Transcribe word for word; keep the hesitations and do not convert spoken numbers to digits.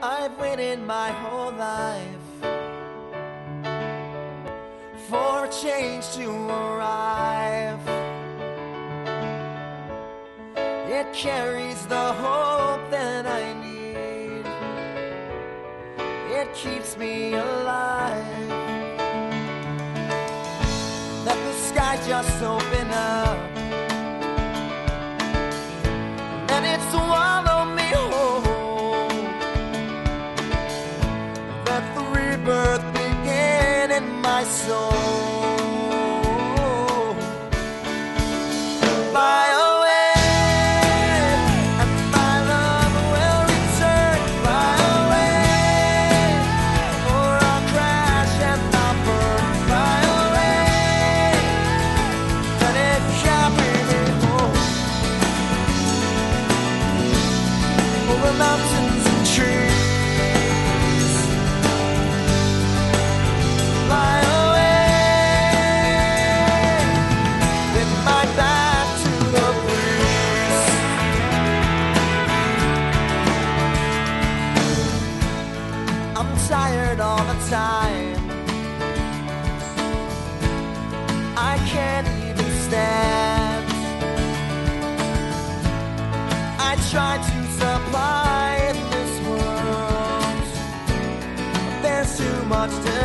I've waited my whole life for a change to arrive. It carries the hope that I need. It keeps me alive. Let the sky just open up, let it swallow me whole. Let the rebirth begin in my soul. Fly away, and my love will return. Fly away, or I'll crash and I'll burn. Fly away, let it carry me home, over mountains and trees. Fly away, with my back to the breeze. I'm tired all the time, I can't even stand. I try to supply in this world, but there's too much to